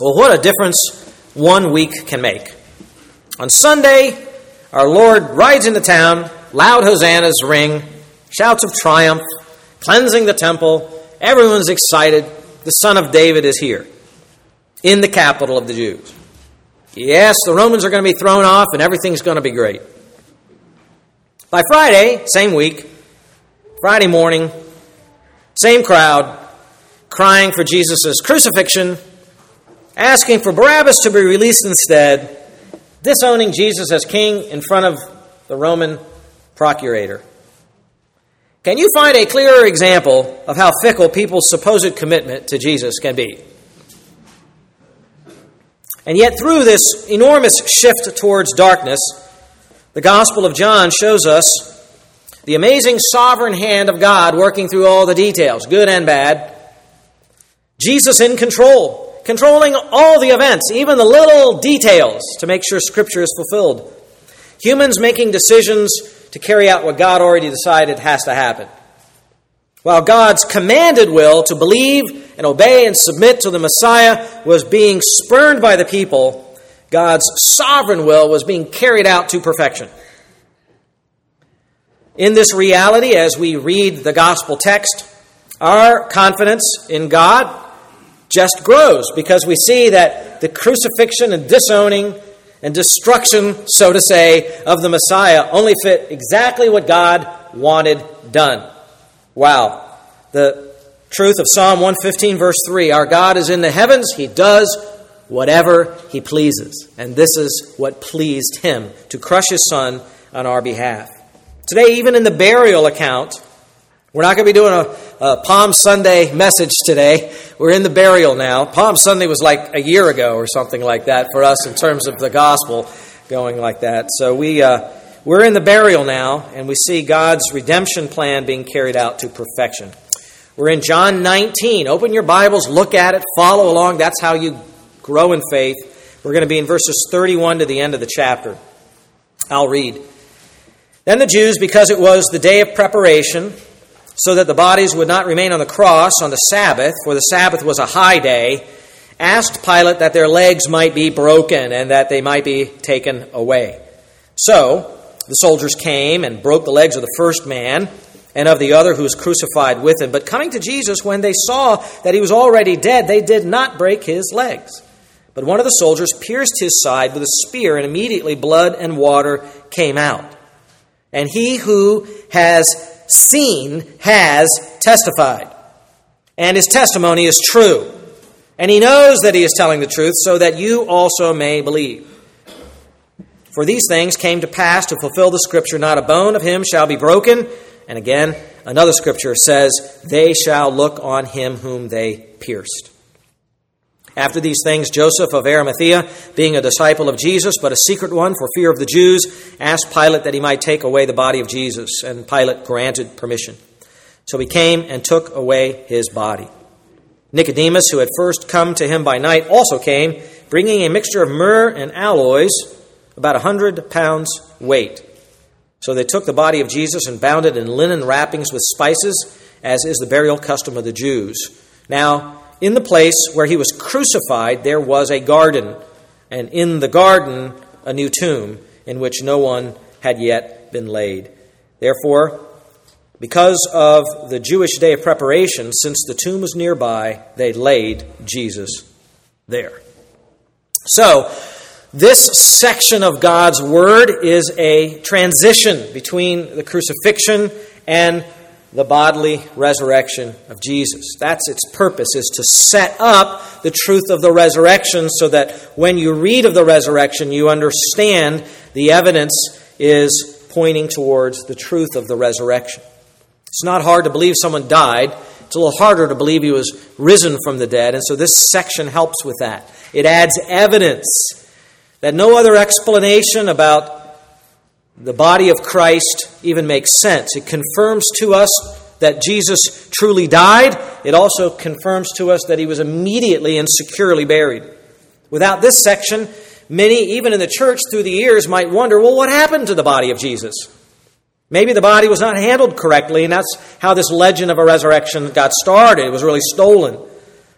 Well, what a difference 1 week can make. On Sunday, our Lord rides into town, loud hosannas ring, shouts of triumph, cleansing the temple. Everyone's excited. The Son of David is here, in the capital of the Jews. Yes, the Romans are going to be thrown off and everything's going to be great. By Friday, same week, Friday morning, same crowd, crying for Jesus' crucifixion, asking for Barabbas to be released instead, disowning Jesus as king in front of the Roman procurator. Can you find a clearer example of how fickle people's supposed commitment to Jesus can be? And yet through this enormous shift towards darkness, the Gospel of John shows us the amazing sovereign hand of God working through all the details, good and bad. Jesus in control, controlling all the events, even the little details, to make sure Scripture is fulfilled. Humans making decisions to carry out what God already decided has to happen. While God's commanded will to believe and obey and submit to the Messiah was being spurned by the people, God's sovereign will was being carried out to perfection. In this reality, as we read the gospel text, our confidence in God just grows because we see that the crucifixion and disowning and destruction, so to say, of the Messiah only fit exactly what God wanted done. Wow. The truth of Psalm 115, verse 3, our God is in the heavens. He does whatever He pleases. And this is what pleased Him, to crush His Son on our behalf. Today, even in the burial account, we're not going to be doing a Palm Sunday message today. We're in the burial now. Palm Sunday was like a year ago or something like that for us in terms of the gospel going like that. So we're in the burial now, and we see God's redemption plan being carried out to perfection. We're in John 19. Open your Bibles, look at it, follow along. That's how you grow in faith. We're going to be in verses 31 to the end of the chapter. I'll read. Then the Jews, because it was the day of preparation, so that the bodies would not remain on the cross on the Sabbath, for the Sabbath was a high day, asked Pilate that their legs might be broken and that they might be taken away. So the soldiers came and broke the legs of the first man and of the other who was crucified with him. But coming to Jesus, when they saw that he was already dead, they did not break his legs. But one of the soldiers pierced his side with a spear, and immediately blood and water came out. And he who has seen has testified, and his testimony is true. And he knows that he is telling the truth, so that you also may believe. For these things came to pass to fulfill the Scripture, not a bone of him shall be broken. And again, another Scripture says, they shall look on him whom they pierced. After these things, Joseph of Arimathea, being a disciple of Jesus, but a secret one for fear of the Jews, asked Pilate that he might take away the body of Jesus, and Pilate granted permission. So he came and took away his body. Nicodemus, who had first come to him by night, also came, bringing a mixture of myrrh and aloes, about 100 pounds weight. So they took the body of Jesus and bound it in linen wrappings with spices, as is the burial custom of the Jews. Now, in the place where he was crucified, there was a garden, and in the garden a new tomb, in which no one had yet been laid. Therefore, because of the Jewish day of preparation, since the tomb was nearby, they laid Jesus there. So, this section of God's Word is a transition between the crucifixion and the bodily resurrection of Jesus. That's its purpose, is to set up the truth of the resurrection so that when you read of the resurrection, you understand the evidence is pointing towards the truth of the resurrection. It's not hard to believe someone died. It's a little harder to believe he was risen from the dead, and so this section helps with that. It adds evidence that no other explanation about the body of Christ even makes sense. It confirms to us that Jesus truly died. It also confirms to us that he was immediately and securely buried. Without this section, many, even in the church through the years, might wonder, well, what happened to the body of Jesus? Maybe the body was not handled correctly, and that's how this legend of a resurrection got started. It was really stolen.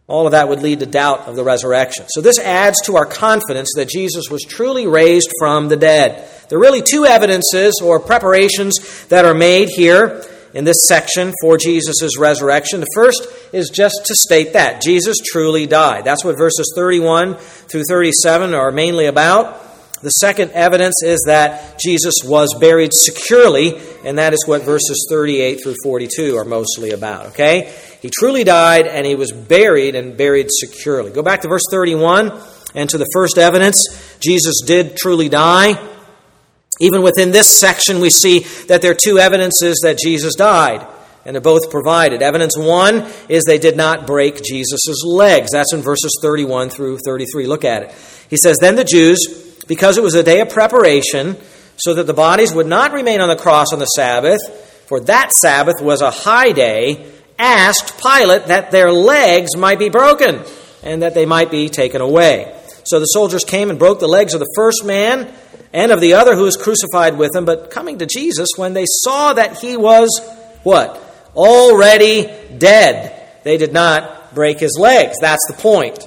All of that would lead to doubt of the resurrection. So this adds to our confidence that Jesus was truly raised from the dead. There are really two evidences or preparations that are made here in this section for Jesus' resurrection. The first is just to state that Jesus truly died. That's what verses 31 through 37 are mainly about. The second evidence is that Jesus was buried securely, and that is what verses 38 through 42 are mostly about, okay? He truly died, and he was buried and buried securely. Go back to verse 31 and to the first evidence. Jesus did truly die. Even within this section, we see that there are two evidences that Jesus died, and they're both provided. Evidence one is they did not break Jesus' legs. That's in verses 31 through 33. Look at it. He says, "Then the Jews, because it was a day of preparation, so that the bodies would not remain on the cross on the Sabbath, for that Sabbath was a high day, asked Pilate that their legs might be broken and that they might be taken away. So the soldiers came and broke the legs of the first man and of the other who was crucified with him. But coming to Jesus, when they saw that he was, what? Already dead, they did not break his legs." That's the point.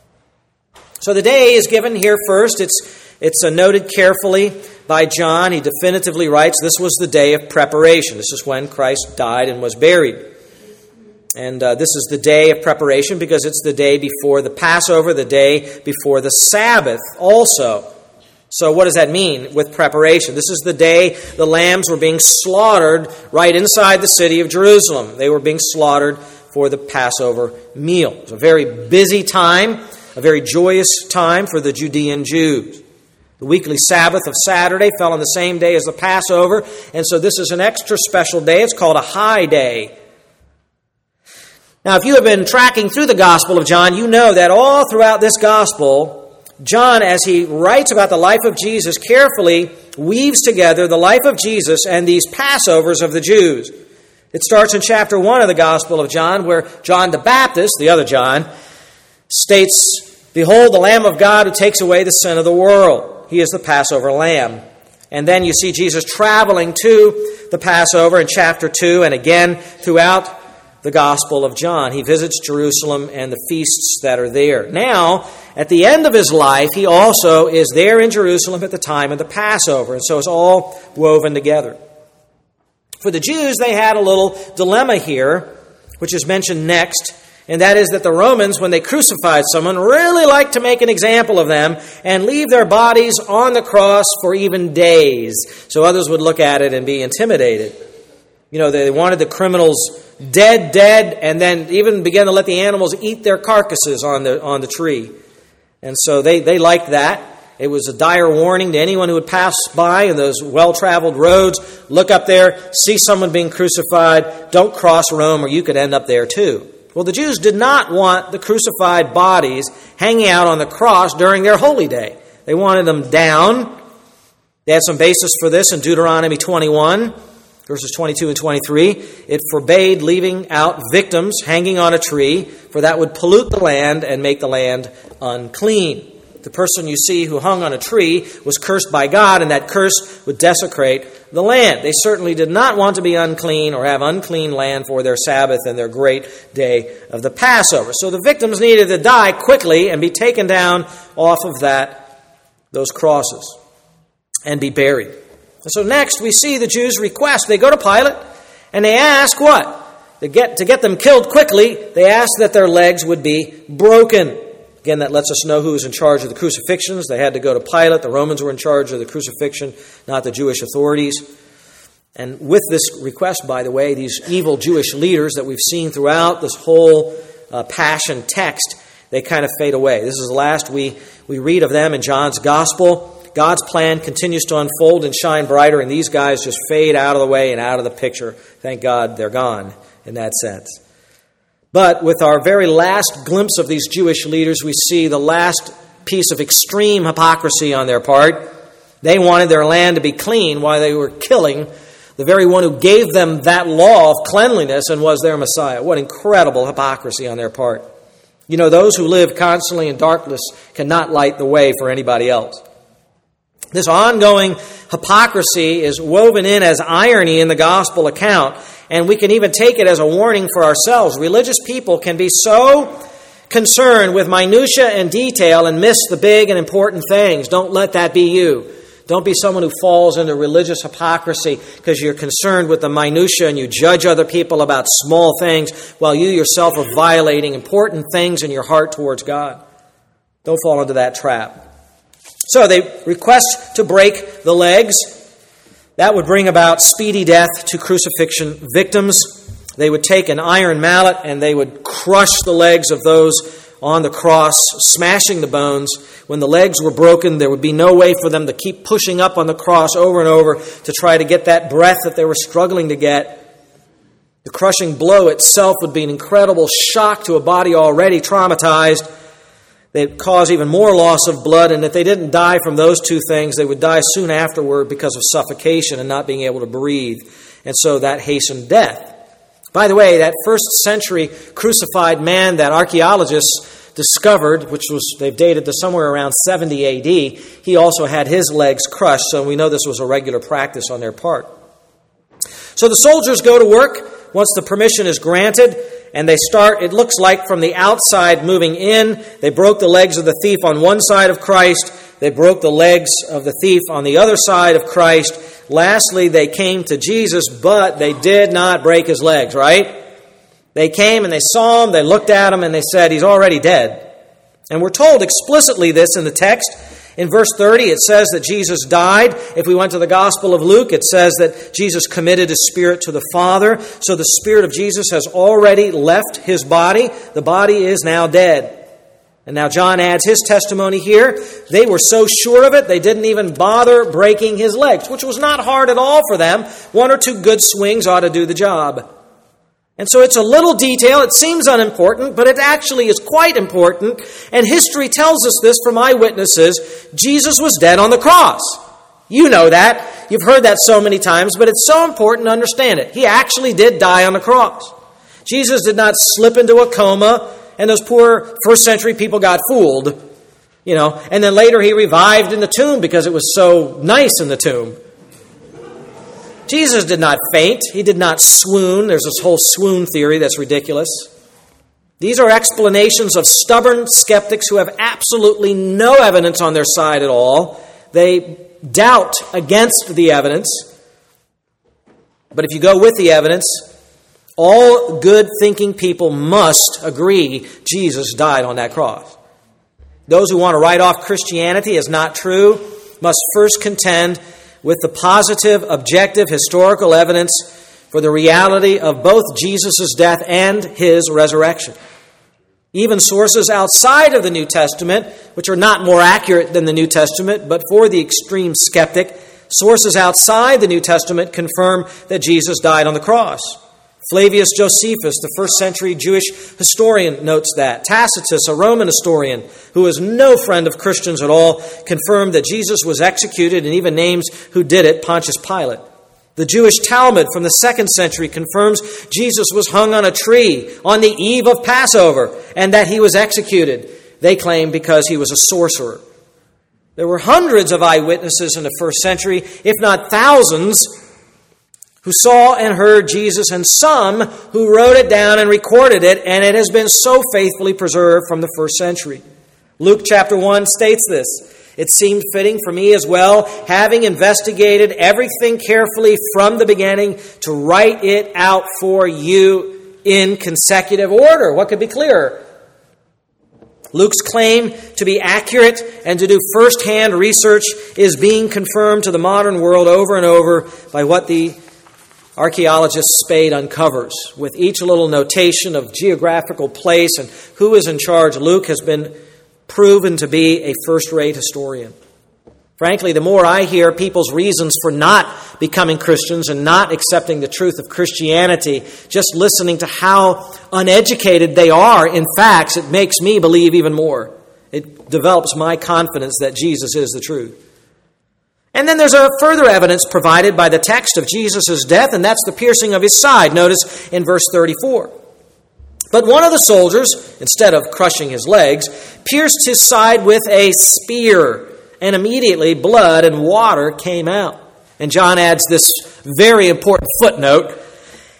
So the day is given here first. It's noted carefully by John. He definitively writes this was the day of preparation. This is when Christ died and was buried. And this is the day of preparation because it's the day before the Passover, the day before the Sabbath also. So what does that mean with preparation? This is the day the lambs were being slaughtered right inside the city of Jerusalem. They were being slaughtered for the Passover meal. It was a very busy time, a very joyous time for the Judean Jews. The weekly Sabbath of Saturday fell on the same day as the Passover, and so this is an extra special day. It's called a high day. Now, if you have been tracking through the Gospel of John, you know that all throughout this Gospel, John, as he writes about the life of Jesus, carefully weaves together the life of Jesus and these Passovers of the Jews. It starts in chapter 1 of the Gospel of John, where John the Baptist, the other John, states, "Behold, the Lamb of God who takes away the sin of the world. He is the Passover Lamb." And then you see Jesus traveling to the Passover in chapter 2 and again throughout the Gospel of John. He visits Jerusalem and the feasts that are there. Now, at the end of his life, he also is there in Jerusalem at the time of the Passover. And so it's all woven together. For the Jews, they had a little dilemma here, which is mentioned next. And that is that the Romans, when they crucified someone, really liked to make an example of them and leave their bodies on the cross for even days. So others would look at it and be intimidated. You know, they wanted the criminals dead, and then even began to let the animals eat their carcasses on the tree. And so they liked that. It was a dire warning to anyone who would pass by in those well-traveled roads. Look up there, see someone being crucified, don't cross Rome or you could end up there too. Well, the Jews did not want the crucified bodies hanging out on the cross during their holy day. They wanted them down. They had some basis for this in Deuteronomy 21, verses 22 and 23. It forbade leaving out victims hanging on a tree, for that would pollute the land and make the land unclean. The person you see who hung on a tree was cursed by God, and that curse would desecrate the land. They certainly did not want to be unclean or have unclean land for their Sabbath and their great day of the Passover. So the victims needed to die quickly and be taken down off of those crosses and be buried. And so next we see the Jews' request. They go to Pilate and they ask what? To get them killed quickly, they ask that their legs would be broken. Again, that lets us know who was in charge of the crucifixions. They had to go to Pilate. The Romans were in charge of the crucifixion, not the Jewish authorities. And with this request, by the way, these evil Jewish leaders that we've seen throughout this whole passion text, they kind of fade away. This is the last we read of them in John's Gospel. God's plan continues to unfold and shine brighter, and these guys just fade out of the way and out of the picture. Thank God they're gone in that sense. But with our very last glimpse of these Jewish leaders, we see the last piece of extreme hypocrisy on their part. They wanted their land to be clean while they were killing the very one who gave them that law of cleanliness and was their Messiah. What incredible hypocrisy on their part. You know, those who live constantly in darkness cannot light the way for anybody else. This ongoing hypocrisy is woven in as irony in the gospel account, and we can even take it as a warning for ourselves. Religious people can be so concerned with minutia and detail and miss the big and important things. Don't let that be you. Don't be someone who falls into religious hypocrisy because you're concerned with the minutia and you judge other people about small things while you yourself are violating important things in your heart towards God. Don't fall into that trap. So they request to break the legs. That would bring about speedy death to crucifixion victims. They would take an iron mallet and they would crush the legs of those on the cross, smashing the bones. When the legs were broken, there would be no way for them to keep pushing up on the cross over and over to try to get that breath that they were struggling to get. The crushing blow itself would be an incredible shock to a body already traumatized. They'd cause even more loss of blood, and if they didn't die from those two things, they would die soon afterward because of suffocation and not being able to breathe. And so that hastened death. By the way, that first century crucified man that archaeologists discovered, which was they've dated to somewhere around 70 A.D., he also had his legs crushed, so we know this was a regular practice on their part. So the soldiers go to work once the permission is granted, and they start, it looks like, from the outside moving in. They broke the legs of the thief on one side of Christ. They broke the legs of the thief on the other side of Christ. Lastly, they came to Jesus, but they did not break his legs, right? They came and they saw him, they looked at him, and they said, he's already dead. And we're told explicitly this in the text. In verse 30, it says that Jesus died. If we went to the Gospel of Luke, it says that Jesus committed his spirit to the Father. So the spirit of Jesus has already left his body. The body is now dead. And now John adds his testimony here. They were so sure of it, they didn't even bother breaking his legs, which was not hard at all for them. One or two good swings ought to do the job. And so it's a little detail. It seems unimportant, but it actually is quite important. And history tells us this from eyewitnesses. Jesus was dead on the cross. You know that. You've heard that so many times, but it's so important to understand it. He actually did die on the cross. Jesus did not slip into a coma, and those poor first century people got fooled, and then later he revived in the tomb because it was so nice in the tomb. Jesus did not faint. He did not swoon. There's this whole swoon theory that's ridiculous. These are explanations of stubborn skeptics who have absolutely no evidence on their side at all. They doubt against the evidence. But if you go with the evidence, all good-thinking people must agree Jesus died on that cross. Those who want to write off Christianity as not true must first contend with the positive, objective, historical evidence for the reality of both Jesus' death and his resurrection. Even sources outside of the New Testament, which are not more accurate than the New Testament, but for the extreme skeptic, sources outside the New Testament confirm that Jesus died on the cross. Flavius Josephus, the first century Jewish historian, notes that. Tacitus, a Roman historian, who was no friend of Christians at all, confirmed that Jesus was executed and even names who did it, Pontius Pilate. The Jewish Talmud from the 2nd century confirms Jesus was hung on a tree on the eve of Passover and that he was executed, they claim, because he was a sorcerer. There were hundreds of eyewitnesses in the first century, if not thousands, who saw and heard Jesus, and some who wrote it down and recorded it, and it has been so faithfully preserved from the first century. Luke chapter 1 states this. It seemed fitting for me as well, having investigated everything carefully from the beginning, to write it out for you in consecutive order. What could be clearer? Luke's claim to be accurate and to do first-hand research is being confirmed to the modern world over and over by what the archaeologist Spade uncovers. With each little notation of geographical place and who is in charge, Luke has been proven to be a first-rate historian. Frankly, the more I hear people's reasons for not becoming Christians and not accepting the truth of Christianity, just listening to how uneducated they are in facts, it makes me believe even more. It develops my confidence that Jesus is the truth. And then there's a further evidence provided by the text of Jesus' death, and that's the piercing of his side. Notice in verse 34. But one of the soldiers, instead of crushing his legs, pierced his side with a spear, and immediately blood and water came out. And John adds this very important footnote.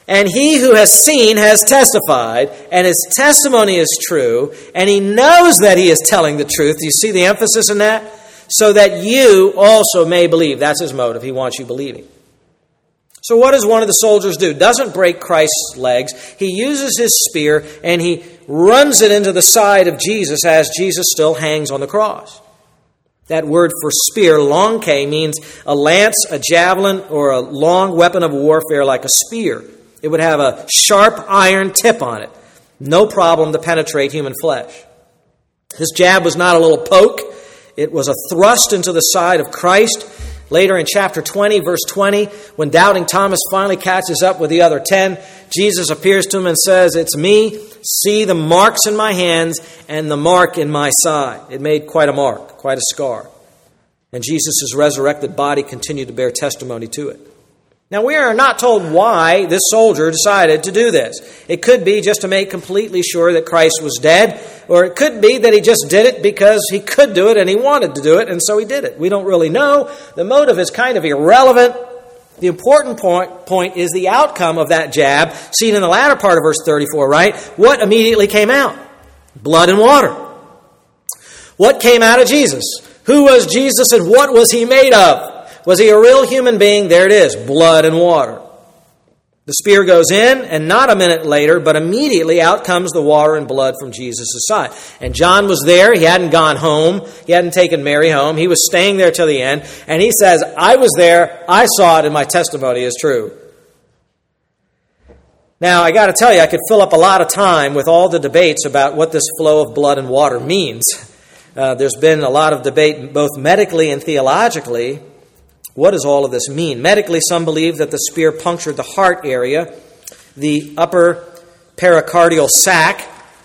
And he who has seen has testified, and his testimony is true, and he knows that he is telling the truth. Do you see the emphasis in that? So that you also may believe. That's his motive. He wants you believing. So what does one of the soldiers do? Doesn't break Christ's legs. He uses his spear, and he runs it into the side of Jesus as Jesus still hangs on the cross. That word for spear, lonke, means a lance, a javelin, or a long weapon of warfare like a spear. It would have a sharp iron tip on it. No problem to penetrate human flesh. This jab was not a little poke. It was a thrust into the side of Christ. Later in chapter 20, verse 20, when doubting Thomas finally catches up with the other 10, Jesus appears to him and says, "It's me. See the marks in my hands and the mark in my side." It made quite a mark, quite a scar. And Jesus' resurrected body continued to bear testimony to it. Now, we are not told why this soldier decided to do this. It could be just to make completely sure that Christ was dead, or it could be that he just did it because he could do it and he wanted to do it, and so he did it. We don't really know. The motive is kind of irrelevant. The important point is the outcome of that jab, seen in the latter part of verse 34, right? What immediately came out? Blood and water. What came out of Jesus? Who was Jesus and what was he made of? Was he a real human being? There it is, blood and water. The spear goes in, and not a minute later, but immediately out comes the water and blood from Jesus' side. And John was there. He hadn't gone home. He hadn't taken Mary home. He was staying there till the end. And he says, "I was there, I saw it, and my testimony is true." Now, I got to tell you, I could fill up a lot of time with all the debates about what this flow of blood and water means. There's been a lot of debate, both medically and theologically. What does all of this mean? Medically, some believe that the spear punctured the heart area, the upper pericardial sac,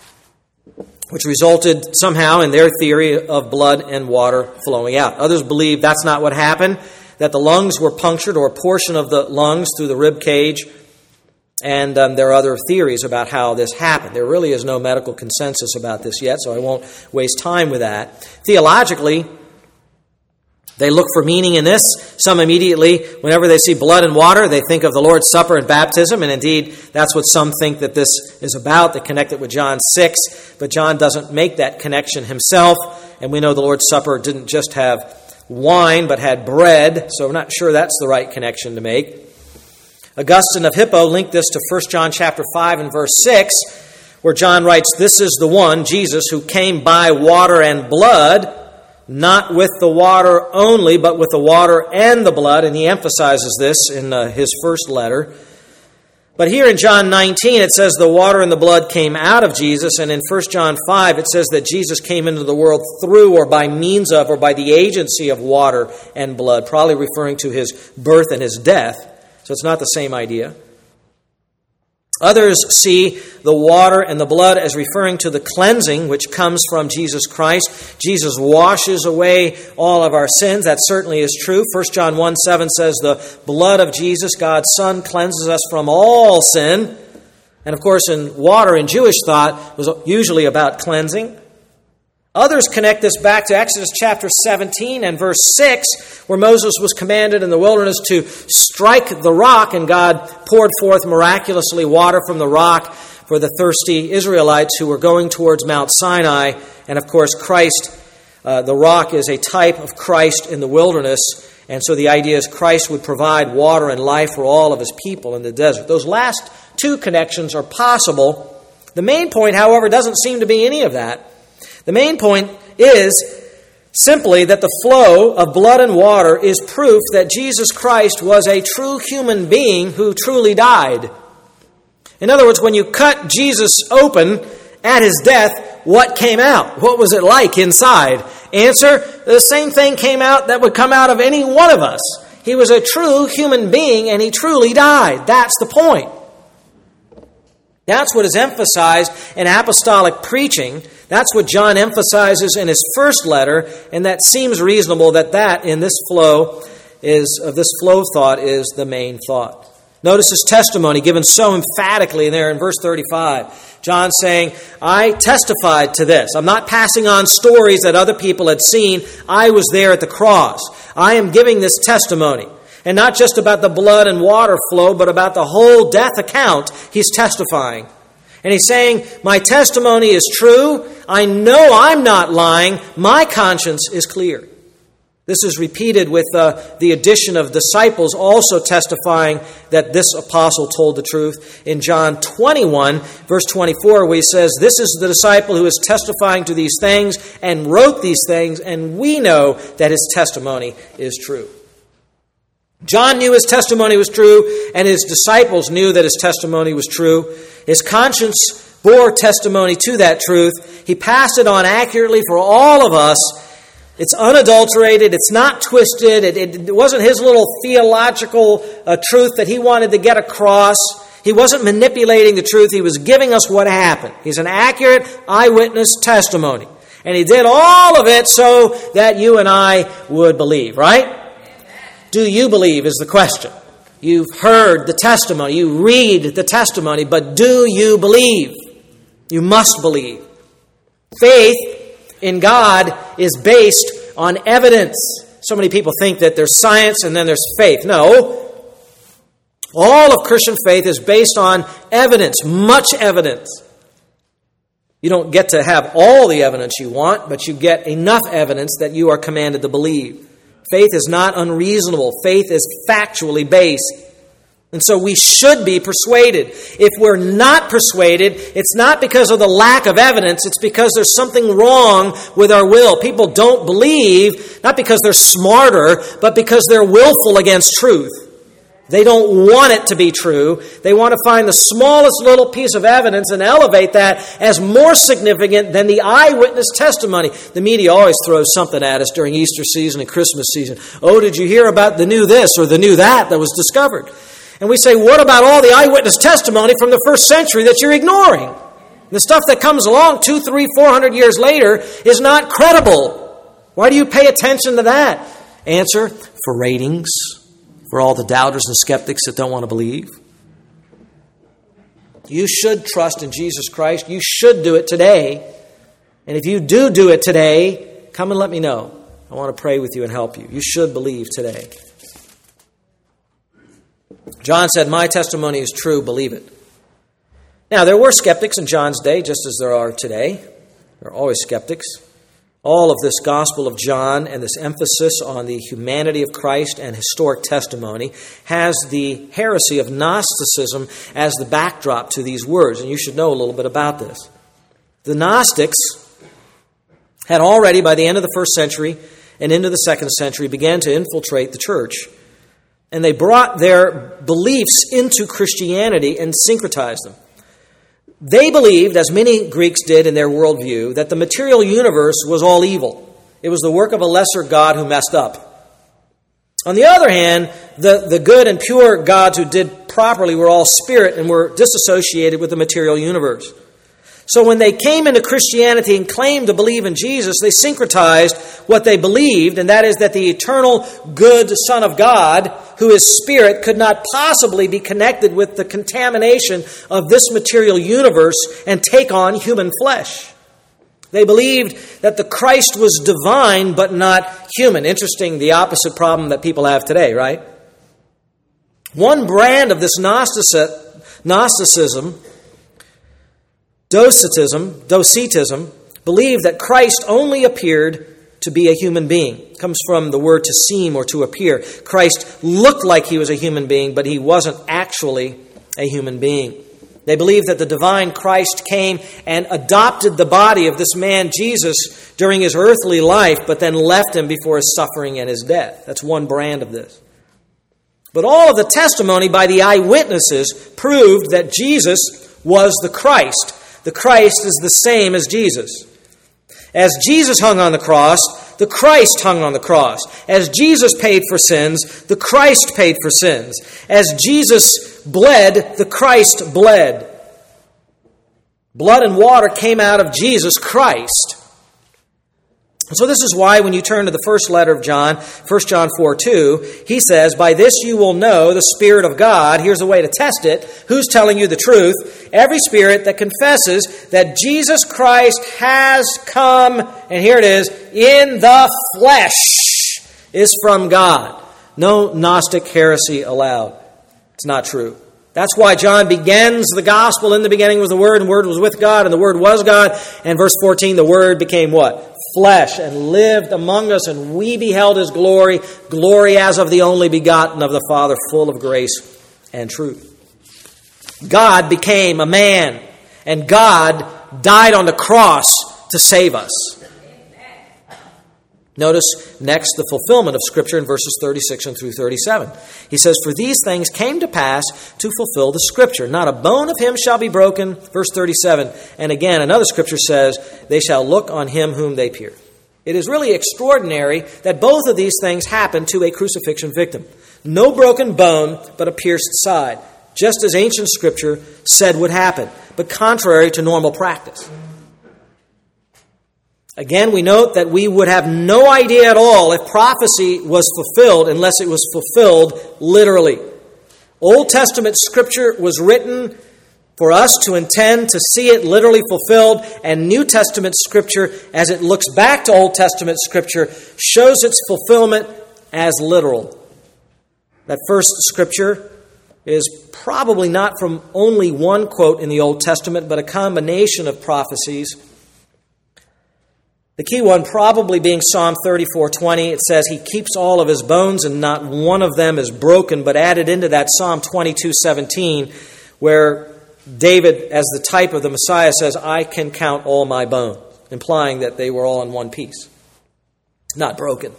which resulted somehow, in their theory, of blood and water flowing out. Others believe that's not what happened, that the lungs were punctured, or a portion of the lungs through the rib cage, and there are other theories about how this happened. There really is no medical consensus about this yet, so I won't waste time with that. Theologically, they look for meaning in this. Some immediately, whenever they see blood and water, they think of the Lord's Supper and baptism. And indeed, that's what some think that this is about. They connect it with John 6. But John doesn't make that connection himself. And we know the Lord's Supper didn't just have wine, but had bread. So we're not sure that's the right connection to make. Augustine of Hippo linked this to 1 John chapter 5 and verse 6, where John writes, "This is the one, Jesus, who came by water and blood, not with the water only, but with the water and the blood." And he emphasizes this in his first letter. But here in John 19, it says the water and the blood came out of Jesus. And in 1 John 5, it says that Jesus came into the world through, or by means of, or by the agency of water and blood, probably referring to his birth and his death. So it's not the same idea. Others see the water and the blood as referring to the cleansing which comes from Jesus Christ. Jesus washes away all of our sins. That certainly is true. 1 John 1:7 says the blood of Jesus, God's Son, cleanses us from all sin. And of course, in water, in Jewish thought, was usually about cleansing. Others connect this back to Exodus chapter 17 and verse 6, where Moses was commanded in the wilderness to strike the rock, and God poured forth miraculously water from the rock for the thirsty Israelites who were going towards Mount Sinai. And of course, Christ, the rock, is a type of Christ in the wilderness. And so the idea is Christ would provide water and life for all of his people in the desert. Those last two connections are possible. The main point, however, doesn't seem to be any of that. The main point is simply that the flow of blood and water is proof that Jesus Christ was a true human being who truly died. In other words, when you cut Jesus open at his death, what came out? What was it like inside? Answer, the same thing came out that would come out of any one of us. He was a true human being and he truly died. That's the point. That's what is emphasized in apostolic preaching. That's what John emphasizes in his first letter, and that seems reasonable that in this flow of thought is the main thought. Notice his testimony given so emphatically there in verse 35. John saying, "I testified to this." I'm not passing on stories that other people had seen. I was there at the cross. I am giving this testimony. And not just about the blood and water flow, but about the whole death account, he's testifying. And he's saying, my testimony is true. I know I'm not lying. My conscience is clear. This is repeated with the addition of disciples also testifying that this apostle told the truth. In John 21, verse 24, where he says, this is the disciple who is testifying to these things and wrote these things, and we know that his testimony is true. John knew his testimony was true, and his disciples knew that his testimony was true. His conscience bore testimony to that truth. He passed it on accurately for all of us. It's unadulterated. It's not twisted. It wasn't his little theological truth that he wanted to get across. He wasn't manipulating the truth. He was giving us what happened. He's an accurate eyewitness testimony. And he did all of it so that you and I would believe, right? Do you believe is the question. You've heard the testimony. You read the testimony, but do you believe? You must believe. Faith in God is based on evidence. So many people think that there's science and then there's faith. No. All of Christian faith is based on evidence, much evidence. You don't get to have all the evidence you want, but you get enough evidence that you are commanded to believe. Faith is not unreasonable. Faith is factually based. And so we should be persuaded. If we're not persuaded, it's not because of the lack of evidence. It's because there's something wrong with our will. People don't believe, not because they're smarter, but because they're willful against truth. They don't want it to be true. They want to find the smallest little piece of evidence and elevate that as more significant than the eyewitness testimony. The media always throws something at us during Easter season and Christmas season. Oh, did you hear about the new this or the new that was discovered? And we say, what about all the eyewitness testimony from the first century that you're ignoring? The stuff that comes along 200, 300, 400 years later is not credible. Why do you pay attention to that? Answer, for ratings. For all the doubters and skeptics that don't want to believe. You should trust in Jesus Christ. You should do it today. And if you do it today, come and let me know. I want to pray with you and help you. You should believe today. John said, my testimony is true, believe it. Now, there were skeptics in John's day, just as there are today. There are always skeptics. All of this Gospel of John and this emphasis on the humanity of Christ and historic testimony has the heresy of Gnosticism as the backdrop to these words, and you should know a little bit about this. The Gnostics had already, by the end of the first century and into the second century, began to infiltrate the church, and they brought their beliefs into Christianity and syncretized them. They believed, as many Greeks did in their worldview, that the material universe was all evil. It was the work of a lesser God who messed up. On the other hand, the good and pure gods who did properly were all spirit and were disassociated with the material universe. So when they came into Christianity and claimed to believe in Jesus, they syncretized what they believed, and that is that the eternal good Son of God, who is spirit, could not possibly be connected with the contamination of this material universe and take on human flesh. They believed that the Christ was divine but not human. Interesting, the opposite problem that people have today, right? One brand of this Gnosticism, Docetism, believed that Christ only appeared to be a human being. It comes from the word to seem or to appear. Christ looked like he was a human being, but he wasn't actually a human being. They believed that the divine Christ came and adopted the body of this man, Jesus, during his earthly life, but then left him before his suffering and his death. That's one brand of this. But all of the testimony by the eyewitnesses proved that Jesus was the Christ. The Christ is the same as Jesus. As Jesus hung on the cross, the Christ hung on the cross. As Jesus paid for sins, the Christ paid for sins. As Jesus bled, the Christ bled. Blood and water came out of Jesus Christ. And so this is why when you turn to the first letter of John, 1 John 4:2, he says, by this you will know the Spirit of God. Here's a way to test it. Who's telling you the truth? Every spirit that confesses that Jesus Christ has come, and here it is, in the flesh, is from God. No Gnostic heresy allowed. It's not true. That's why John begins the gospel. In the beginning was the Word, and the Word was with God, and the Word was God. And verse 14, the Word became what? Flesh, and lived among us, and we beheld His glory, glory as of the only begotten of the Father, full of grace and truth. God became a man, and God died on the cross to save us. Notice next the fulfillment of Scripture in verses 36 and through 37. He says, "For these things came to pass to fulfill the Scripture. Not a bone of him shall be broken." Verse 37. And again, another Scripture says, "They shall look on him whom they pierced." It is really extraordinary that both of these things happened to a crucifixion victim. No broken bone, but a pierced side, just as ancient Scripture said would happen, but contrary to normal practice. Again, we note that we would have no idea at all if prophecy was fulfilled unless it was fulfilled literally. Old Testament Scripture was written for us to intend to see it literally fulfilled, and New Testament Scripture, as it looks back to Old Testament Scripture, shows its fulfillment as literal. That first Scripture is probably not from only one quote in the Old Testament, but a combination of prophecies. The key one probably being Psalm 34:20. It says, "He keeps all of his bones, and not one of them is broken." But added into that Psalm 22:17, where David, as the type of the Messiah, says, "I can count all my bones," implying that they were all in one piece, not broken.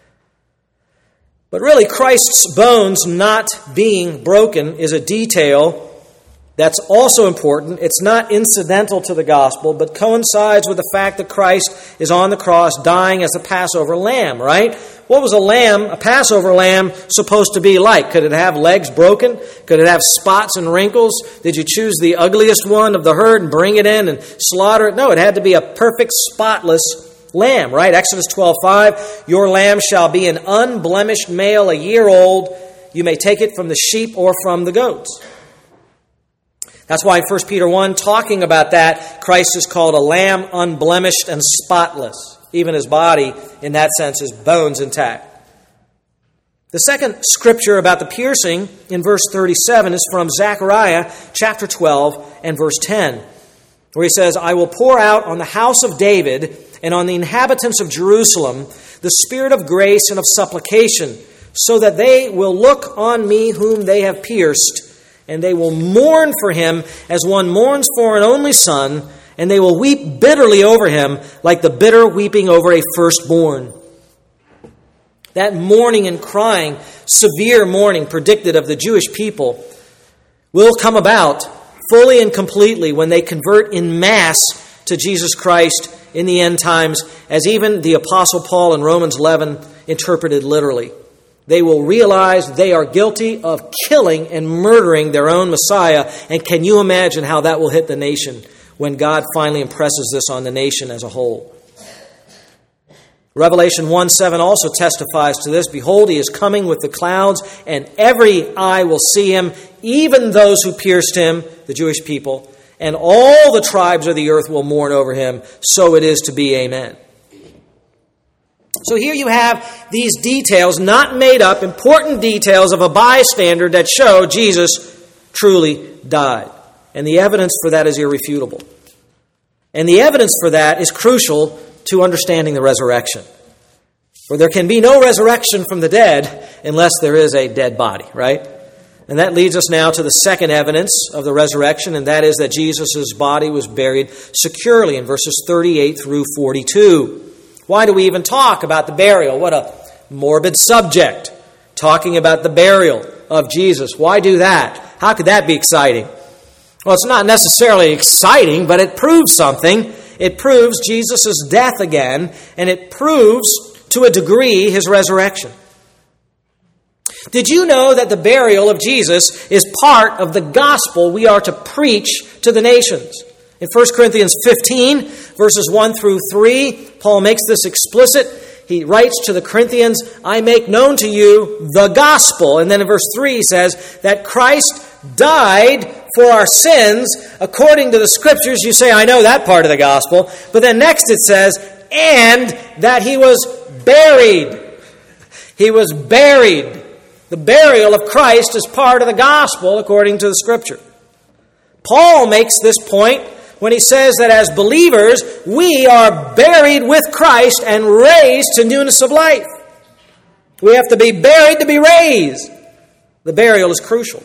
But really, Christ's bones not being broken is a detail that's also important. It's not incidental to the gospel, but coincides with the fact that Christ is on the cross dying as a Passover lamb, right? What was a Passover lamb, supposed to be like? Could it have legs broken? Could it have spots and wrinkles? Did you choose the ugliest one of the herd and bring it in and slaughter it? No, it had to be a perfect, spotless lamb, right? Exodus 12:5, "Your lamb shall be an unblemished male, a year old. You may take it from the sheep or from the goats." That's why in 1 Peter 1, talking about that, Christ is called a lamb unblemished and spotless. Even his body, in that sense, is bones intact. The second Scripture about the piercing in verse 37 is from Zechariah chapter 12 and verse 10, where he says, "I will pour out on the house of David and on the inhabitants of Jerusalem the spirit of grace and of supplication, so that they will look on me whom they have pierced, and they will mourn for him as one mourns for an only son, and they will weep bitterly over him like the bitter weeping over a firstborn." That mourning and crying, severe mourning predicted of the Jewish people, will come about fully and completely when they convert in mass to Jesus Christ in the end times, as even the Apostle Paul in Romans 11 interpreted literally. They will realize they are guilty of killing and murdering their own Messiah. And can you imagine how that will hit the nation when God finally impresses this on the nation as a whole? Revelation 1:7 also testifies to this. "Behold, he is coming with the clouds, and every eye will see him, even those who pierced him," the Jewish people, "and all the tribes of the earth will mourn over him. So it is to be. Amen." So here you have these details, not made up, important details of a bystander that show Jesus truly died. And the evidence for that is irrefutable. And the evidence for that is crucial to understanding the resurrection. For there can be no resurrection from the dead unless there is a dead body, right? And that leads us now to the second evidence of the resurrection, and that is that Jesus' body was buried securely in verses 38 through 42. Why do we even talk about the burial? What a morbid subject, talking about the burial of Jesus. Why do that? How could that be exciting? Well, it's not necessarily exciting, but it proves something. It proves Jesus' death again, and it proves, to a degree, his resurrection. Did you know that the burial of Jesus is part of the gospel we are to preach to the nations? In 1 Corinthians 15, verses 1 through 3, Paul makes this explicit. He writes to the Corinthians, "I make known to you the gospel." And then in verse 3 he says that Christ died for our sins according to the Scriptures. You say, "I know that part of the gospel." But then next it says, "and that he was buried." He was buried. The burial of Christ is part of the gospel according to the Scripture. Paul makes this point when he says that as believers, we are buried with Christ and raised to newness of life. We have to be buried to be raised. The burial is crucial.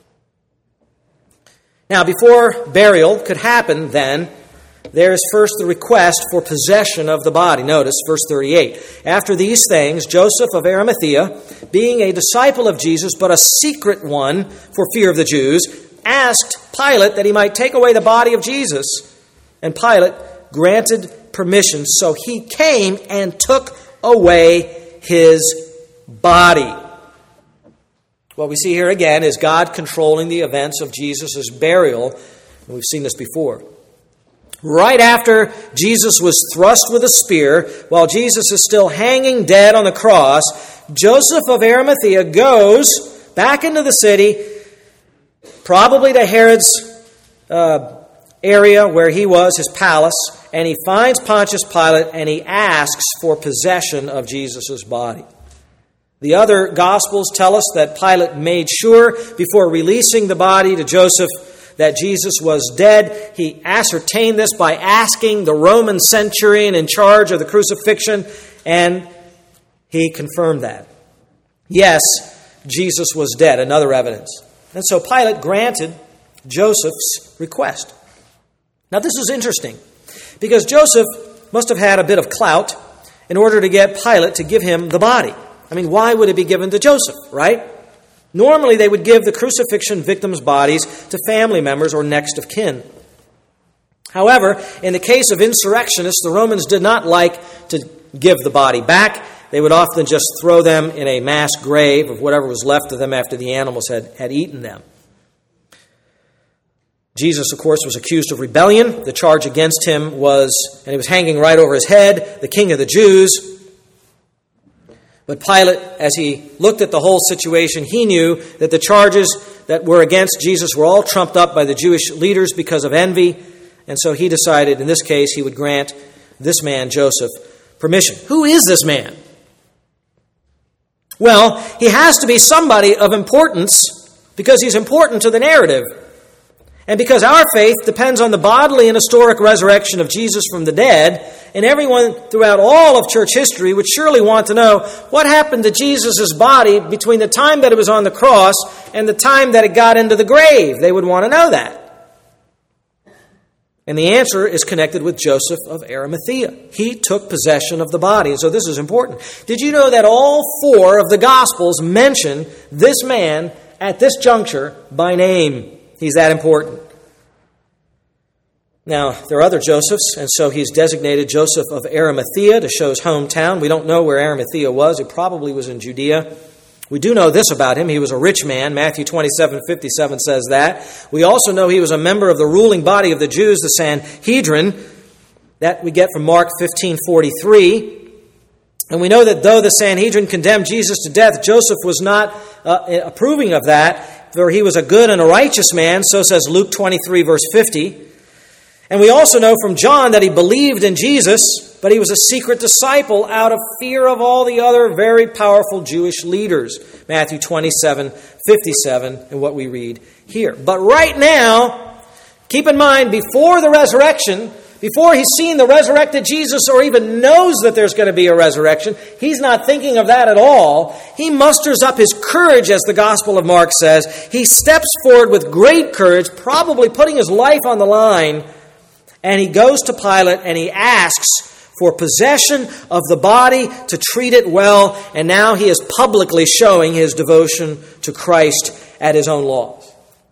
Now, before burial could happen, then, there is first the request for possession of the body. Notice verse 38. After these things, Joseph of Arimathea, being a disciple of Jesus, but a secret one for fear of the Jews, asked Pilate that he might take away the body of Jesus. And Pilate granted permission, so he came and took away his body. What we see here again is God controlling the events of Jesus' burial. We've seen this before. Right after Jesus was thrust with a spear, while Jesus is still hanging dead on the cross, Joseph of Arimathea goes back into the city, probably to Herod's area where he was, his palace, and he finds Pontius Pilate and he asks for possession of Jesus' body. The other Gospels tell us that Pilate made sure before releasing the body to Joseph that Jesus was dead. He ascertained this by asking the Roman centurion in charge of the crucifixion, and he confirmed that. Yes, Jesus was dead, another evidence. And so Pilate granted Joseph's request. Now this is interesting, because Joseph must have had a bit of clout in order to get Pilate to give him the body. I mean, why would it be given to Joseph, right? Normally, they would give the crucifixion victims' bodies to family members or next of kin. However, in the case of insurrectionists, the Romans did not like to give the body back. They would often just throw them in a mass grave of whatever was left of them after the animals had eaten them. Jesus, of course, was accused of rebellion. The charge against him was, and he was hanging right over his head, the King of the Jews. But Pilate, as he looked at the whole situation, he knew that the charges that were against Jesus were all trumped up by the Jewish leaders because of envy. And so he decided, in this case, he would grant this man, Joseph, permission. Who is this man? Well, he has to be somebody of importance because he's important to the narrative. And because our faith depends on the bodily and historic resurrection of Jesus from the dead, and everyone throughout all of church history would surely want to know what happened to Jesus' body between the time that it was on the cross and the time that it got into the grave. They would want to know that. And the answer is connected with Joseph of Arimathea. He took possession of the body, and so this is important. Did you know that all four of the Gospels mention this man at this juncture by name? He's that important. Now, there are other Josephs, and so he's designated Joseph of Arimathea to show his hometown. We don't know where Arimathea was. It probably was in Judea. We do know this about him. He was a rich man. Matthew 27:57 says that. We also know he was a member of the ruling body of the Jews, the Sanhedrin. That we get from Mark 15:43. And we know that though the Sanhedrin condemned Jesus to death, Joseph was not approving of that, for he was a good and a righteous man, so says Luke 23, verse 50. And we also know from John that he believed in Jesus, but he was a secret disciple out of fear of all the other very powerful Jewish leaders. Matthew 27:57, and what we read here. But right now, keep in mind, before the resurrection, before he's seen the resurrected Jesus or even knows that there's going to be a resurrection, he's not thinking of that at all. He musters up his courage, as the Gospel of Mark says. He steps forward with great courage, probably putting his life on the line, and he goes to Pilate and he asks for possession of the body to treat it well, and now he is publicly showing his devotion to Christ at his own laws.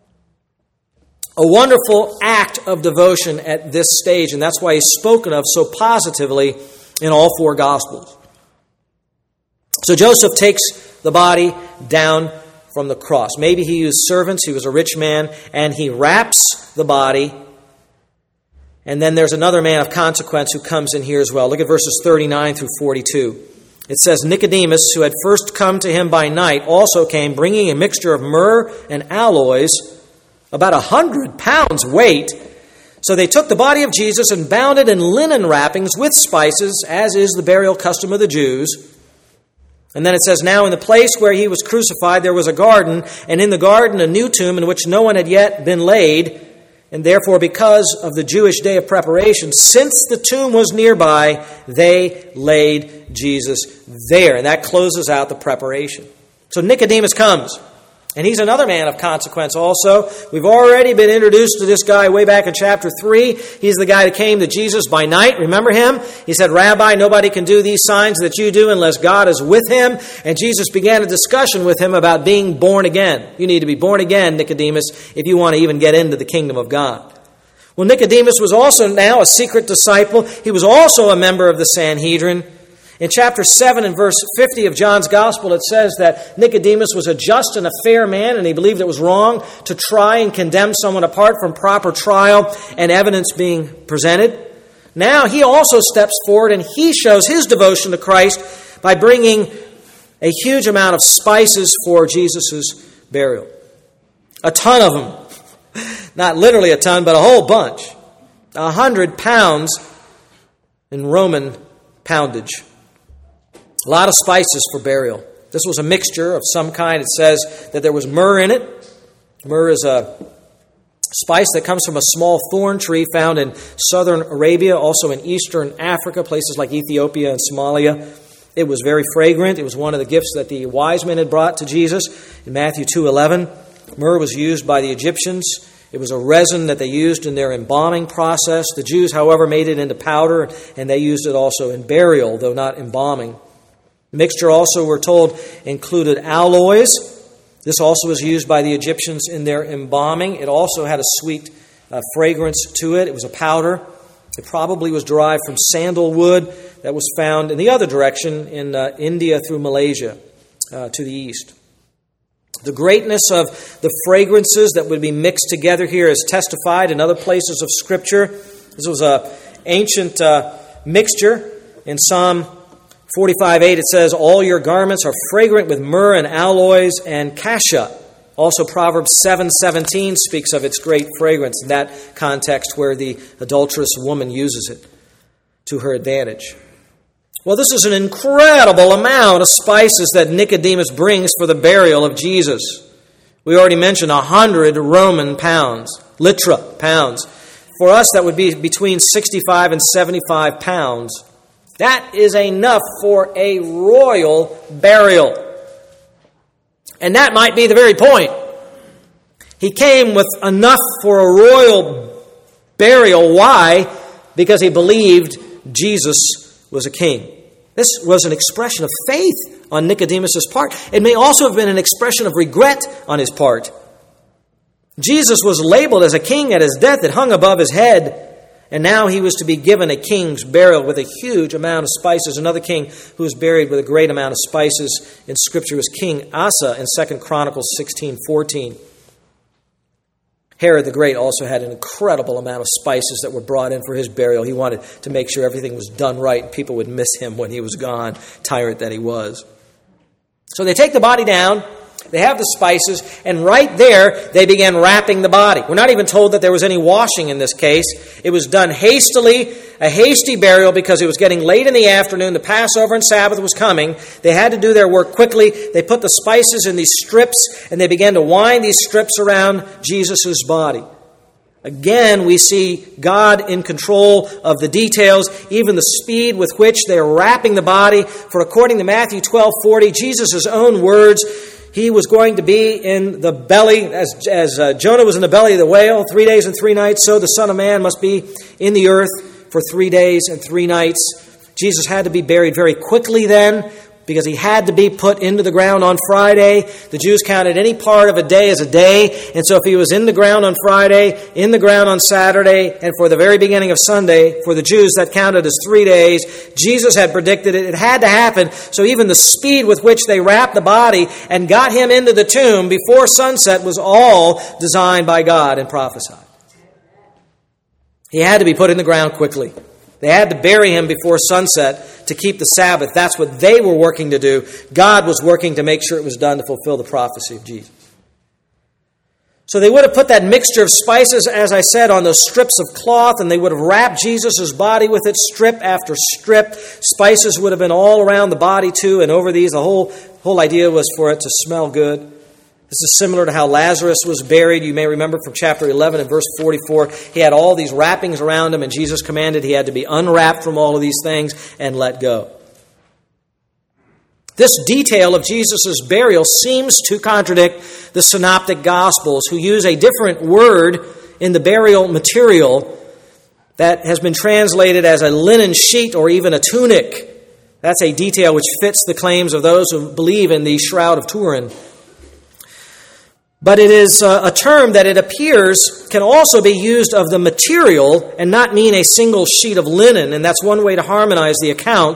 A wonderful act of devotion at this stage, and that's why he's spoken of so positively in all four Gospels. So Joseph takes the body down from the cross. Maybe he used servants, he was a rich man, and he wraps the body. And then there's another man of consequence who comes in here as well. Look at verses 39 through 42. It says, Nicodemus, who had first come to him by night, also came, bringing a mixture of myrrh and aloes, about 100 pounds weight. So they took the body of Jesus and bound it in linen wrappings with spices, as is the burial custom of the Jews. And then it says, now in the place where he was crucified there was a garden, and in the garden a new tomb in which no one had yet been laid. And therefore, because of the Jewish day of preparation, since the tomb was nearby, they laid Jesus there. And that closes out the preparation. So Nicodemus comes. And he's another man of consequence also. We've already been introduced to this guy way back in chapter 3. He's the guy that came to Jesus by night. Remember him? He said, Rabbi, nobody can do these signs that you do unless God is with him. And Jesus began a discussion with him about being born again. You need to be born again, Nicodemus, if you want to even get into the kingdom of God. Well, Nicodemus was also now a secret disciple. He was also a member of the Sanhedrin. In chapter 7 and verse 50 of John's Gospel, it says that Nicodemus was a just and a fair man, and he believed it was wrong to try and condemn someone apart from proper trial and evidence being presented. Now he also steps forward and he shows his devotion to Christ by bringing a huge amount of spices for Jesus' burial. A ton of them. Not literally a ton, but a whole bunch. 100 pounds in Roman poundage. A lot of spices for burial. This was a mixture of some kind. It says that there was myrrh in it. Myrrh is a spice that comes from a small thorn tree found in southern Arabia, also in eastern Africa, places like Ethiopia and Somalia. It was very fragrant. It was one of the gifts that the wise men had brought to Jesus in Matthew 2:11. Myrrh was used by the Egyptians. It was a resin that they used in their embalming process. The Jews, however, made it into powder, and they used it also in burial, though not embalming. The mixture also, we're told, included aloes. This also was used by the Egyptians in their embalming. It also had a sweet fragrance to it. It was a powder. It probably was derived from sandalwood that was found in the other direction in India through Malaysia to the east. The greatness of the fragrances that would be mixed together here is testified in other places of Scripture. This was an ancient mixture. In Psalm 45:8 it says, all your garments are fragrant with myrrh and aloes and cassia. Also Proverbs 7:17 speaks of its great fragrance in that context where the adulterous woman uses it to her advantage. Well, this is an incredible amount of spices that Nicodemus brings for the burial of Jesus. We already mentioned 100 Roman pounds, litra pounds. For us, that would be between 65 and 75 pounds. That is enough for a royal burial. And that might be the very point. He came with enough for a royal burial. Why? Because he believed Jesus was a king. This was an expression of faith on Nicodemus' part. It may also have been an expression of regret on his part. Jesus was labeled as a king at his death. It hung above his head. And now he was to be given a king's burial with a huge amount of spices. Another king who was buried with a great amount of spices in Scripture was King Asa in 2 Chronicles 16:14. Herod the Great also had an incredible amount of spices that were brought in for his burial. He wanted to make sure everything was done right and people would miss him when he was gone, tyrant that he was. So they take the body down. They have the spices, and right there, they began wrapping the body. We're not even told that there was any washing in this case. It was done hastily, a hasty burial, because it was getting late in the afternoon. The Passover and Sabbath was coming. They had to do their work quickly. They put the spices in these strips, and they began to wind these strips around Jesus' body. Again, we see God in control of the details, even the speed with which they are wrapping the body. For according to Matthew 12:40, Jesus' own words, he was going to be in the belly, as Jonah was in the belly of the whale 3 days and 3 nights, so the Son of Man must be in the earth for 3 days and 3 nights. Jesus had to be buried very quickly then, because he had to be put into the ground on Friday. The Jews counted any part of a day as a day, and so if he was in the ground on Friday, in the ground on Saturday, and for the very beginning of Sunday, for the Jews that counted as 3 days, Jesus had predicted it. It had to happen, so even the speed with which they wrapped the body and got him into the tomb before sunset was all designed by God and prophesied. He had to be put in the ground quickly. They had to bury him before sunset to keep the Sabbath. That's what they were working to do. God was working to make sure it was done to fulfill the prophecy of Jesus. So they would have put that mixture of spices, as I said, on those strips of cloth, and they would have wrapped Jesus' body with it, strip after strip. Spices would have been all around the body too, and over these. The whole idea was for it to smell good. This is similar to how Lazarus was buried. You may remember from chapter 11 and verse 44, he had all these wrappings around him, and Jesus commanded he had to be unwrapped from all of these things and let go. This detail of Jesus' burial seems to contradict the Synoptic Gospels, who use a different word in the burial material that has been translated as a linen sheet or even a tunic. That's a detail which fits the claims of those who believe in the Shroud of Turin. But it is a term that it appears can also be used of the material and not mean a single sheet of linen, and that's one way to harmonize the accounts.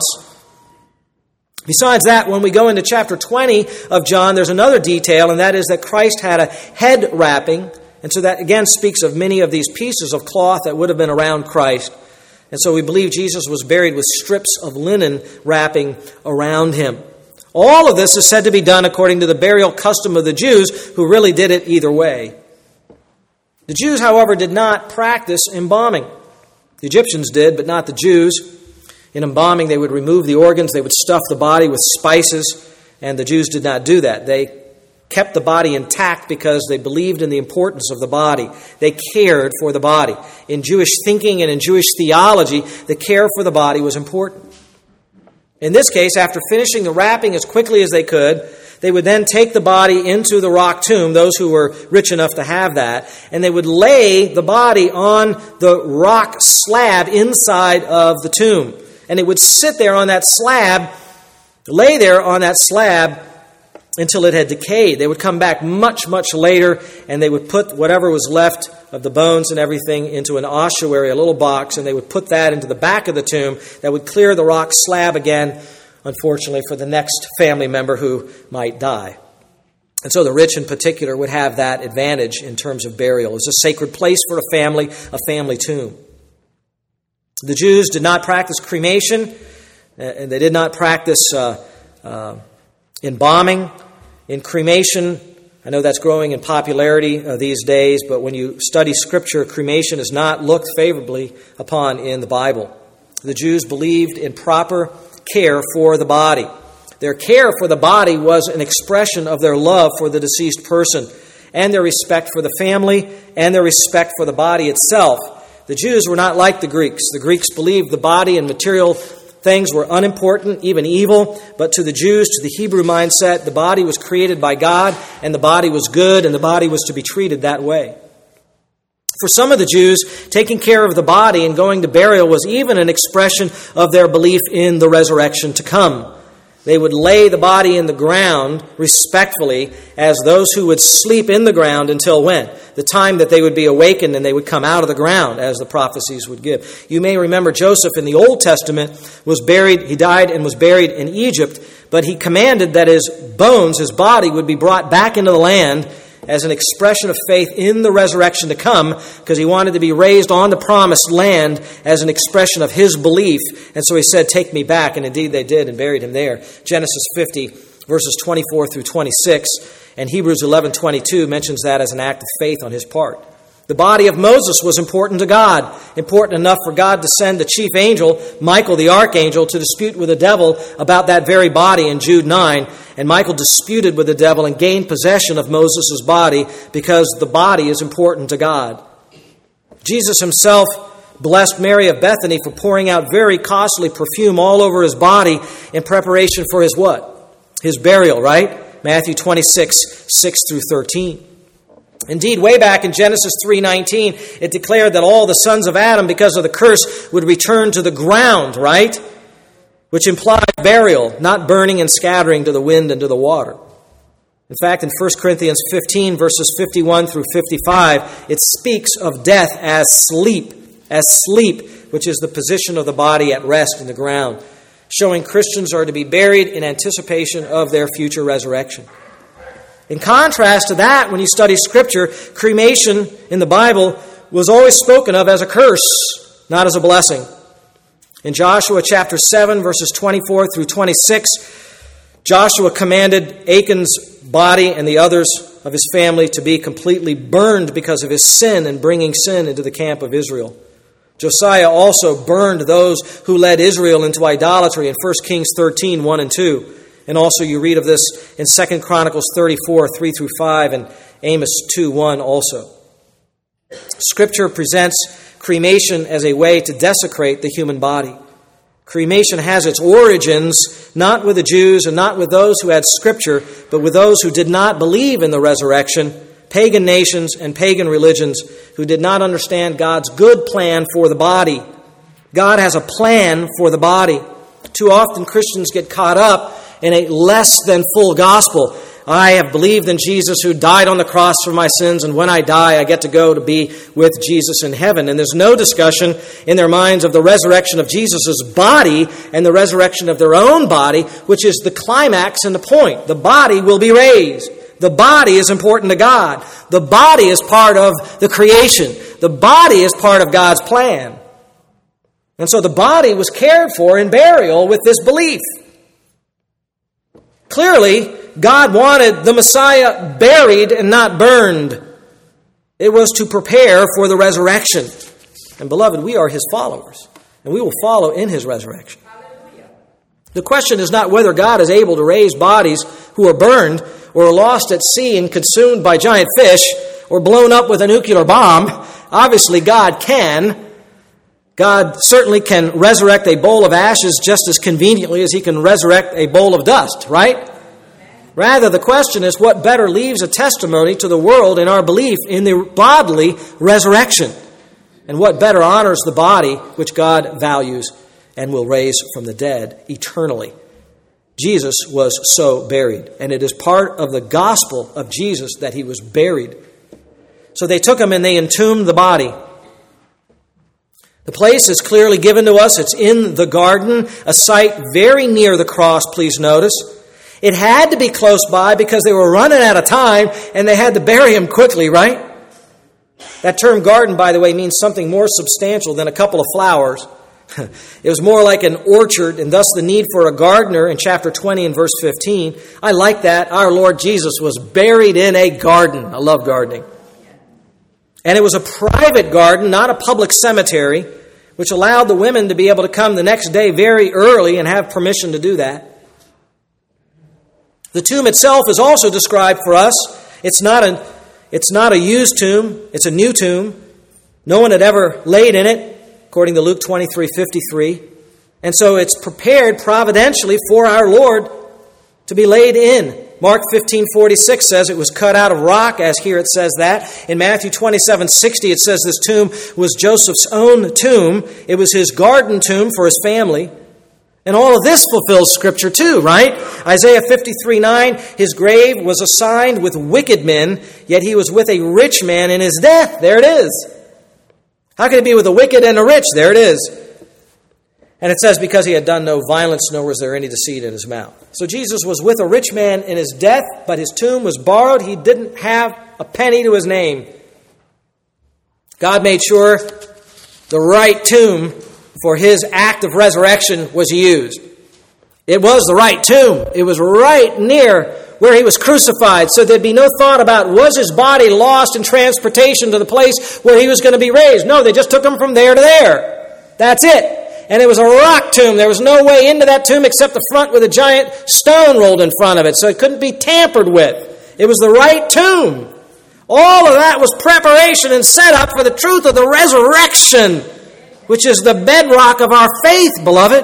Besides that, when we go into chapter 20 of John, there's another detail, and that is that Christ had a head wrapping, and so that again speaks of many of these pieces of cloth that would have been around Christ. And so we believe Jesus was buried with strips of linen wrapping around him. All of this is said to be done according to the burial custom of the Jews, who really did it either way. The Jews, however, did not practice embalming. The Egyptians did, but not the Jews. In embalming, they would remove the organs, they would stuff the body with spices, and the Jews did not do that. They kept the body intact because they believed in the importance of the body. They cared for the body. In Jewish thinking and in Jewish theology, the care for the body was important. In this case, after finishing the wrapping as quickly as they could, they would then take the body into the rock tomb, those who were rich enough to have that, and they would lay the body on the rock slab inside of the tomb. And it would sit there on that slab, lay there on that slab until it had decayed. They would come back much, much later, and they would put whatever was left of the bones and everything into an ossuary, a little box, and they would put that into the back of the tomb that would clear the rock slab again, unfortunately, for the next family member who might die. And so the rich in particular would have that advantage in terms of burial. It's a sacred place for a family tomb. The Jews did not practice cremation, and they did not practice embalming. In cremation, I know that's growing in popularity these days, but when you study Scripture, cremation is not looked favorably upon in the Bible. The Jews believed in proper care for the body. Their care for the body was an expression of their love for the deceased person and their respect for the family and their respect for the body itself. The Jews were not like the Greeks. The Greeks believed the body and material things were unimportant, even evil. But to the Jews, to the Hebrew mindset, the body was created by God, and the body was good, and the body was to be treated that way. For some of the Jews, taking care of the body and going to burial was even an expression of their belief in the resurrection to come. They would lay the body in the ground respectfully as those who would sleep in the ground until when? The time that they would be awakened and they would come out of the ground, as the prophecies would give. You may remember Joseph in the Old Testament was buried, he died and was buried in Egypt, but he commanded that his bones, his body, would be brought back into the land as an expression of faith in the resurrection to come, because he wanted to be raised on the promised land as an expression of his belief. And so he said, "Take me back." And indeed they did and buried him there. Genesis 50, verses 24 through 26, and Hebrews 11:22 mentions that as an act of faith on his part. The body of Moses was important to God, important enough for God to send the chief angel, Michael the archangel, to dispute with the devil about that very body in Jude 9. And Michael disputed with the devil and gained possession of Moses' body because the body is important to God. Jesus himself blessed Mary of Bethany for pouring out very costly perfume all over his body in preparation for his what? His burial, right? Matthew 26, 6 through 13. Indeed, way back in Genesis 3:19, it declared that all the sons of Adam, because of the curse, would return to the ground, right? Which implies burial, not burning and scattering to the wind and to the water. In fact, in 1 Corinthians 15, verses 51 through 55, it speaks of death as sleep, which is the position of the body at rest in the ground, showing Christians are to be buried in anticipation of their future resurrection. In contrast to that, when you study Scripture, cremation in the Bible was always spoken of as a curse, not as a blessing. In Joshua chapter 7, verses 24 through 26, Joshua commanded Achan's body and the others of his family to be completely burned because of his sin and bringing sin into the camp of Israel. Josiah also burned those who led Israel into idolatry in 1 Kings 13, 1 and 2. And also you read of this in 2 Chronicles 34, 3 through 5, and Amos 2, 1 also. Scripture presents cremation as a way to desecrate the human body. Cremation has its origins not with the Jews and not with those who had Scripture, but with those who did not believe in the resurrection, pagan nations and pagan religions who did not understand God's good plan for the body. God has a plan for the body. Too often Christians get caught up in a less than full gospel. I have believed in Jesus who died on the cross for my sins, and when I die, I get to go to be with Jesus in heaven. And there's no discussion in their minds of the resurrection of Jesus' body and the resurrection of their own body, which is the climax and the point. The body will be raised. The body is important to God. The body is part of the creation. The body is part of God's plan. And so the body was cared for in burial with this belief. Clearly, God wanted the Messiah buried and not burned. It was to prepare for the resurrection. And beloved, we are his followers, and we will follow in his resurrection. Hallelujah. The question is not whether God is able to raise bodies who are burned or are lost at sea and consumed by giant fish or blown up with a nuclear bomb. Obviously, God can. God certainly can resurrect a bowl of ashes just as conveniently as he can resurrect a bowl of dust, right? Rather, the question is what better leaves a testimony to the world in our belief in the bodily resurrection? And what better honors the body which God values and will raise from the dead eternally? Jesus was so buried, and it is part of the gospel of Jesus that he was buried. So they took him and they entombed the body. The place is clearly given to us. It's in the garden, a site very near the cross, please notice. It had to be close by because they were running out of time and they had to bury him quickly, right? That term garden, by the way, means something more substantial than a couple of flowers. It was more like an orchard, and thus the need for a gardener in chapter 20 and verse 15. I like that. Our Lord Jesus was buried in a garden. I love gardening. And it was a private garden, not a public cemetery, which allowed the women to be able to come the next day very early and have permission to do that. The tomb itself is also described for us. It's not a used tomb. It's a new tomb. No one had ever laid in it, according to Luke 23:53. And so it's prepared providentially for our Lord to be laid in. Mark 15:46 says it was cut out of rock, as here it says that. In Matthew 27:60 it says this tomb was Joseph's own tomb. It was his garden tomb for his family. And all of this fulfills Scripture too, right? Isaiah 53:9, his grave was assigned with wicked men, yet he was with a rich man in his death. There it is. How can it be with the wicked and the rich? There it is. And it says, because he had done no violence, nor was there any deceit in his mouth. So Jesus was with a rich man in his death, but his tomb was borrowed. He didn't have a penny to his name. God made sure the right tomb for his act of resurrection was used. It was the right tomb. It was right near where he was crucified, so there'd be no thought about, was his body lost in transportation to the place where he was going to be raised? No, they just took him from there to there. That's it. And it was a rock tomb. There was no way into that tomb except the front with a giant stone rolled in front of it, so it couldn't be tampered with. It was the right tomb. All of that was preparation and setup for the truth of the resurrection, which is the bedrock of our faith, beloved.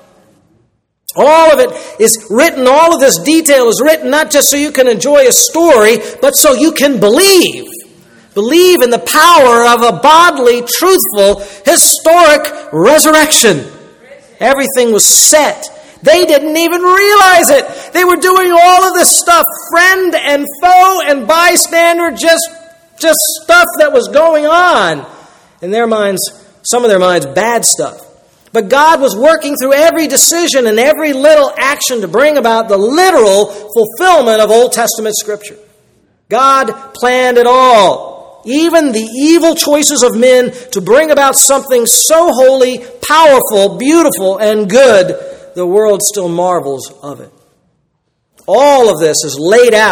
All of it is written, all of this detail is written not just so you can enjoy a story, but so you can believe. Believe in the power of a bodily, truthful, historic resurrection. Everything was set. They didn't even realize it. They were doing all of this stuff, friend and foe and bystander, just stuff that was going on. In their minds, some of their minds, bad stuff. But God was working through every decision and every little action to bring about the literal fulfillment of Old Testament Scripture. God planned it all, even the evil choices of men, to bring about something so holy, powerful, beautiful, and good, the world still marvels of it. All of this is laid out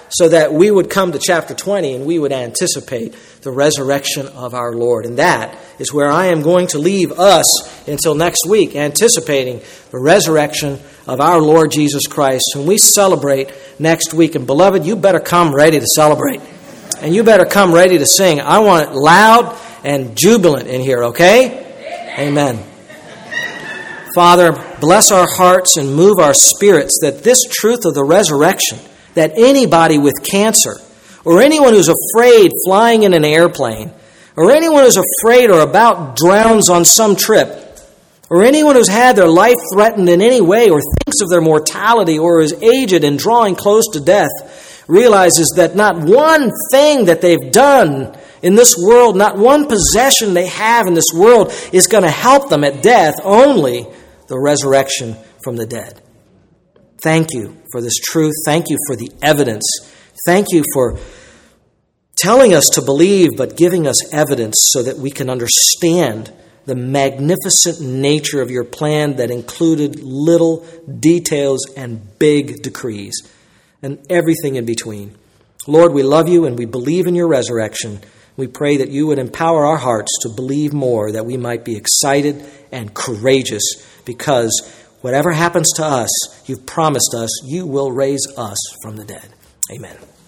so that we would come to chapter 20 and we would anticipate the resurrection of our Lord. And that is where I am going to leave us until next week, anticipating the resurrection of our Lord Jesus Christ, whom we celebrate next week. And beloved, you better come ready to celebrate. And you better come ready to sing. I want it loud and jubilant in here, okay? Amen. Father, bless our hearts and move our spirits that this truth of the resurrection, that anybody with cancer, or anyone who's afraid flying in an airplane, or anyone who's afraid or about drowns on some trip, or anyone who's had their life threatened in any way or thinks of their mortality or is aged and drawing close to death, realizes that not one thing that they've done in this world, not one possession they have in this world is going to help them at death, only the resurrection from the dead. Thank you for this truth. Thank you for the evidence. Thank you for telling us to believe, but giving us evidence so that we can understand the magnificent nature of your plan that included little details and big decrees and everything in between. Lord, we love you and we believe in your resurrection. We pray that you would empower our hearts to believe more, that we might be excited and courageous, because whatever happens to us, you've promised us you will raise us from the dead. Amen.